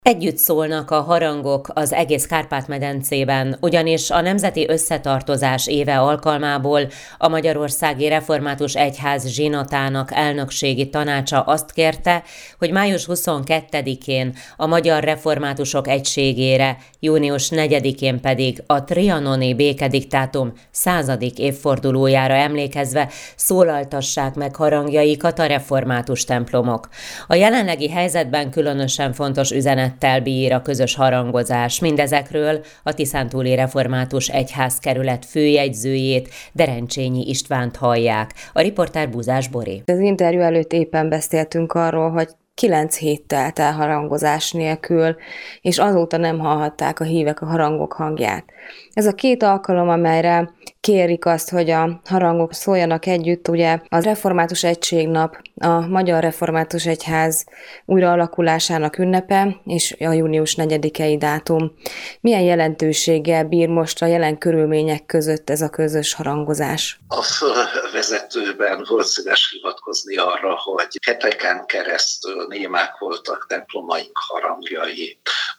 Együtt szólnak a harangok az egész Kárpát-medencében, ugyanis a Nemzeti Összetartozás éve alkalmából a Magyarországi Református Egyház zsinatának elnökségi tanácsa azt kérte, hogy május 22-én a Magyar Reformátusok Egységére, június 4-én pedig a trianoni békediktátum 100. évfordulójára emlékezve szólaltassák meg harangjaikat a református templomok. A jelenlegi helyzetben különösen fontos üzenettel bír a közös harangozás. Mindezekről a Tiszántúli Református Egyházkerület főjegyzőjét, Derencsényi Istvánt hallják. A riporter Búzás Bori. Az interjú előtt éppen beszéltünk arról, hogy 9 hét telt el harangozás nélkül, és azóta nem hallhatták a hívek a harangok hangját. Ez a 2 alkalom, amelyre kérik azt, hogy a harangok szóljanak együtt, ugye az Református Egységnap, a Magyar Református Egyház újraalakulásának ünnepe, és a június 4-i dátum. Milyen jelentőséggel bír most a jelen körülmények között ez a közös harangozás? A fölvezetőben volt szíves hivatkozni arra, hogy heteken keresztül némák voltak templomaink harangjai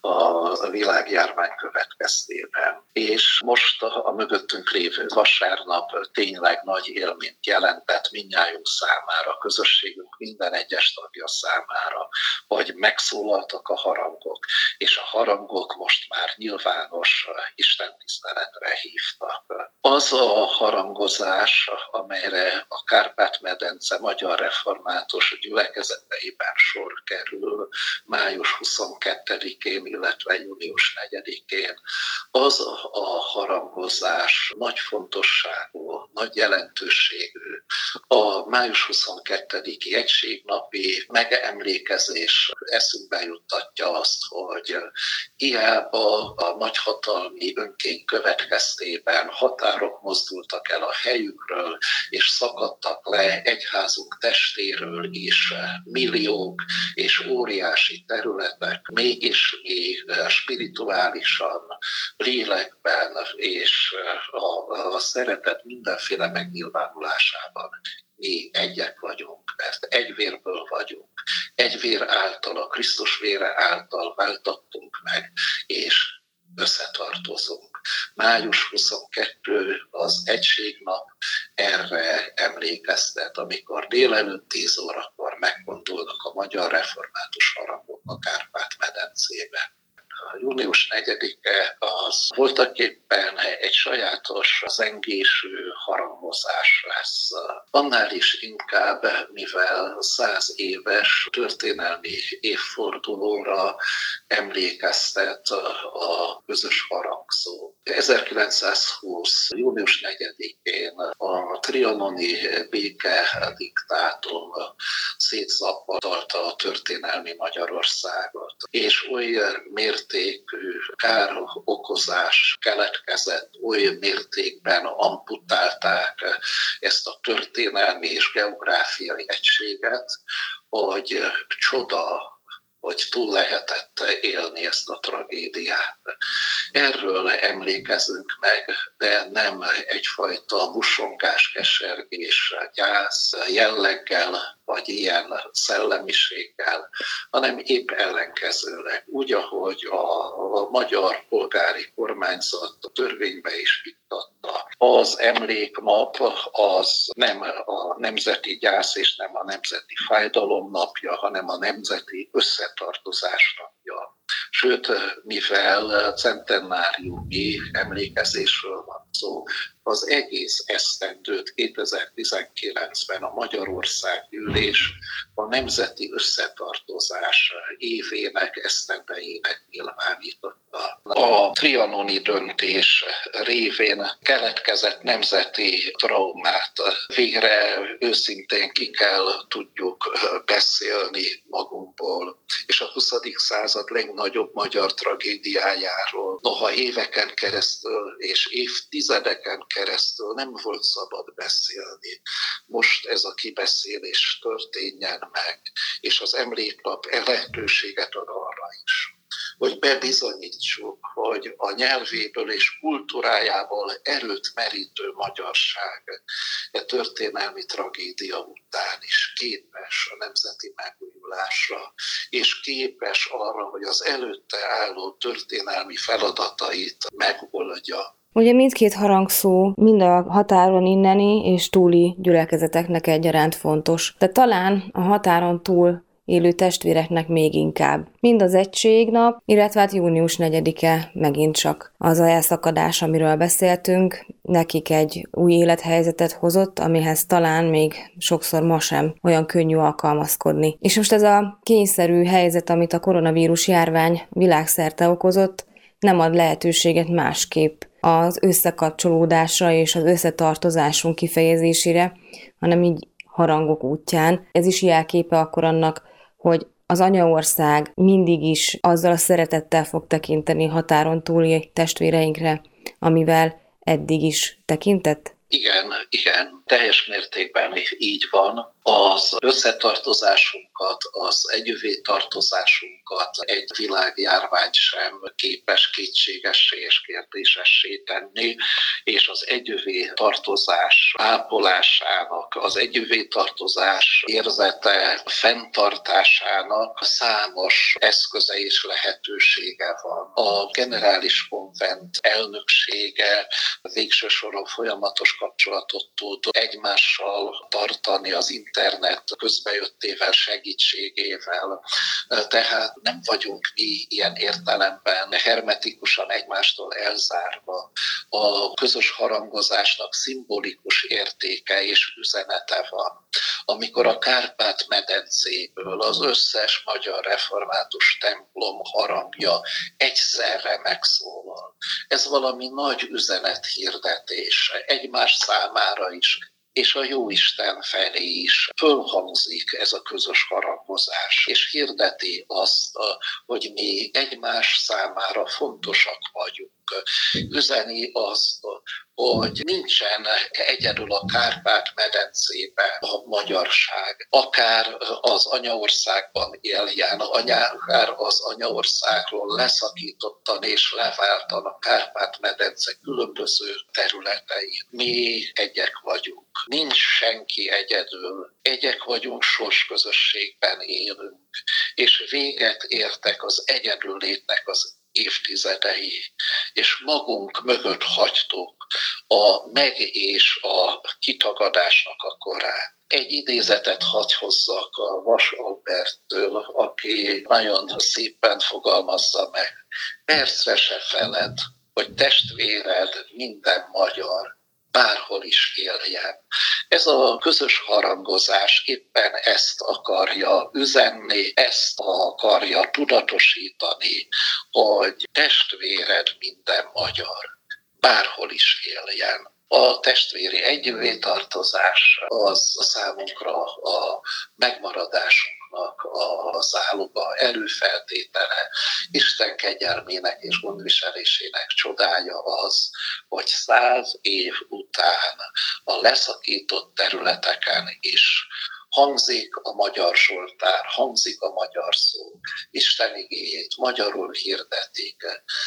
a világjárvány következtében. És most a mögöttünk lévő vasárnap tényleg nagy élményt jelentett mindnyájunk számára, a közösségünk minden egyes tagja számára, hogy megszólaltak a harangok, és a harangok most már nyilvános istentiszteletre hívtak. Az a harangozás, amelyre a Kárpát-medence magyar református gyülekezeteiben sor kerül május 22-én, illetve június 4-én, az a harangozás nagy fontosságú, nagy jelentőségű. A május 22-i egységnapi megemlékezés eszünkbe juttatja azt, hogy hiába a nagyhatalmi önkény következtében határok mozdultak el a helyükről, és szakadtak le egyházunk testéről is milliók és óriási területek, mégis mi spirituálisan, lélekben és a szeretet mindenféle megnyilvánulásában mi egyek vagyunk, mert egy vérből vagyunk. Egy vér által, a Krisztus vére által váltattunk meg, és összetartozunk. Május 22 az egységnap erre emlékeztet, amikor délelőtt 10 órakor megfordulnak a magyar református harangok a Kárpát-medencében. A június 4-e az voltaképpen egy sajátos zengésű harangozás lesz. Annál is inkább, mivel 100 éves történelmi évfordulóra emlékeztet a közös harangszó. 1920. június 4-én a trianoni békediktátum szétszabadalta a történelmi Magyarországot, és oly mértékű károkozás keletkezett, oly mértékben amputálták ezt a történelmi és geográfiai egységet, hogy csoda, hogy túl lehetett élni ezt a tragédiát. Erről emlékezünk meg, de nem egyfajta busongás, kesergés, gyász jelleggel, vagy ilyen szellemiséggel, hanem épp ellenkezőleg. Úgy, ahogy a magyar polgári kormányzat a törvénybe is iktatta. Az emléknap az nem a nemzeti gyász és nem a nemzeti fájdalom napja, hanem a nemzeti összetartozás napja. Sőt, mivel centenáriumi emlékezésről van szó, az egész esztendőt 2019-ben a Magyarországgyűlés a nemzeti összetartozás évének, esztendejének nyilvánította. A trianoni döntés révén keletkezett nemzeti traumát végre őszintén ki kell tudjuk beszélni magunkból, és a 20. század legnagyobb magyar tragédiájáról. Noha éveken keresztül és évtizedeken keresztül nem volt szabad beszélni. Most ez a kibeszélés történjen meg, és az emléknap lehetőséget ad arra is, hogy bebizonyítsuk, hogy a nyelvéből és kultúrájából erőt merítő magyarság a történelmi tragédia után is képes a nemzeti megújulásra, és képes arra, hogy az előtte álló történelmi feladatait megoldja. Ugye mindkét harangszó mind a határon inneni és túli gyülekezeteknek egyaránt fontos, de talán a határon túl élő testvéreknek még inkább. Mind az egységnap, illetve hát június 4-e megint csak az a elszakadás, amiről beszéltünk, nekik egy új élethelyzetet hozott, amihez talán még sokszor ma sem olyan könnyű alkalmazkodni. És most ez a kényszerű helyzet, amit a koronavírus járvány világszerte okozott, nem ad lehetőséget másképp az összekapcsolódásra és az összetartozásunk kifejezésére, hanem így harangok útján. Ez is jelképe akkor annak, hogy az anyaország mindig is azzal a szeretettel fog tekinteni határon túli testvéreinkre, amivel eddig is tekintett? Igen, teljes mértékben így van. Az összetartozásunkat, az együvé tartozásunkat egy világjárvány sem képes kétségessé és kérdésessé tenni, és az együvé tartozás ápolásának, az együvé tartozás érzete fenntartásának számos eszköze és lehetősége van. A generális konvent elnöksége végső soron folyamatos kapcsolatot tud egymással tartani az internet közbejöttével, segítségével. Tehát nem vagyunk mi ilyen értelemben hermetikusan egymástól elzárva. A közös harangozásnak szimbolikus értéke és üzenete van. Amikor a Kárpát-medencéből az összes magyar református templom harangja egyszerre megszólal. Ez valami nagy üzenethirdetés egymás számára is, és a Jóisten felé is fölhangzik ez a közös harangozás, és hirdeti azt, hogy mi egymás számára fontosak vagyunk. Üzeni azt, hogy nincsen egyedül a Kárpát-medencében a magyarság. Akár az anyaországban éljen, akár az anyaországról leszakítottan és leváltan a Kárpát-medence különböző területein. Mi egyek vagyunk. Nincs senki egyedül. Egyek vagyunk, sorsközösségben élünk. És véget értek az egyedüllétnek az évtizedei, és magunk mögött hagytuk a és a kitagadásnak a korát. Egy idézetet hadd hozzak a Vas Alberttől, aki nagyon szépen fogalmazza meg. Percre se feled, hogy testvéred minden magyar, bárhol is éljen. Ez a közös harangozás éppen ezt akarja üzenni, ezt akarja tudatosítani, hogy testvéred minden magyar, bárhol is éljen. A testvéri együttétartozás az számunkra a megmaradásunknak a záloga, előfeltétele, Isten kegyelmének és gondviselésének csodája az, hogy 100 év után a leszakított területeken is hangzik a magyar zsoltár, hangzik a magyar szó, Isten igéjét magyarul hirdetik,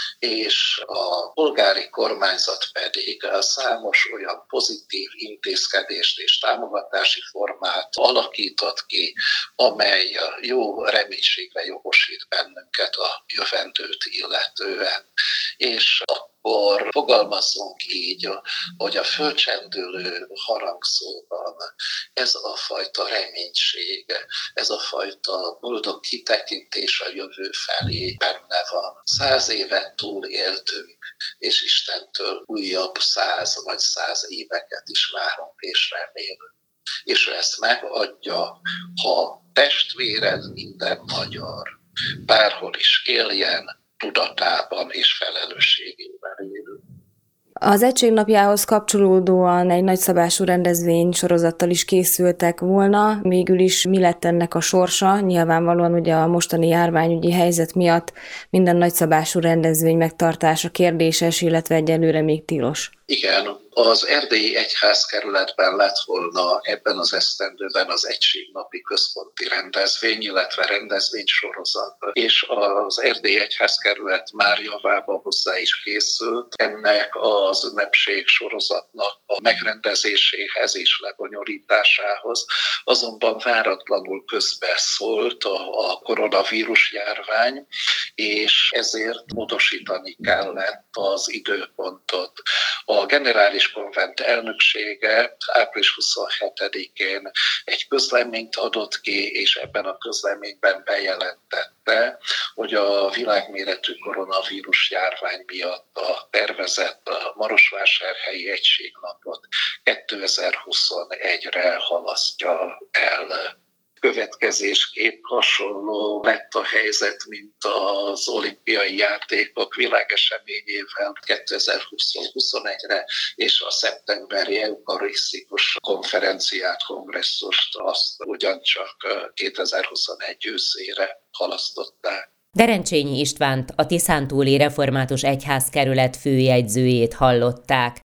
és a polgári kormányzat pedig számos olyan pozitív intézkedést és támogatási formát alakított ki, amely jó reménységre jogosít bennünket a jövendőt illetően. És akkor fogalmazzunk így, hogy a fölcsendülő harangszóban ez a fajta reménység, ez a fajta boldog kitekintés a jövő felé benne van. 100 évet túl éltünk, és Istentől újabb 100 vagy 100 éveket is várunk és remélünk. És ő ezt megadja, ha testvéred minden magyar, bárhol is éljen, tudatában és felelősségében élünk. Az egységnapjához kapcsolódóan egy nagyszabású rendezvény sorozattal is készültek volna. Végül is mi lett ennek a sorsa? Nyilvánvalóan ugye a mostani járványügyi helyzet miatt minden nagyszabású rendezvény megtartása kérdéses, illetve egyelőre még tilos. Igen, az erdélyi egyházkerületben lett volna ebben az esztendőben az egységnapi központi rendezvény, illetve rendezvénysorozat, és az erdélyi egyházkerület már javába hozzá is készült. Ennek az ünnepség sorozatnak a megrendezéséhez és lebonyolításához azonban váratlanul közbeszólt a koronavírus járvány, és ezért módosítani kellett az időpontot. A generális konvent elnöksége április 27-én egy közleményt adott ki, és ebben a közleményben bejelentette, hogy a világméretű koronavírus járvány miatt a tervezett Marosvásárhelyi Egységnapot 2021-re halasztja el. Következésképp hasonló lett a helyzet, mint az olimpiai játékok világeseményével 2021-re, és a szeptemberi eukarisztikus konferenciát, kongresszust azt ugyancsak 2021 őszére halasztották. Derencsényi Istvánt, a Tiszántúli Református Egyházkerület főjegyzőjét hallották.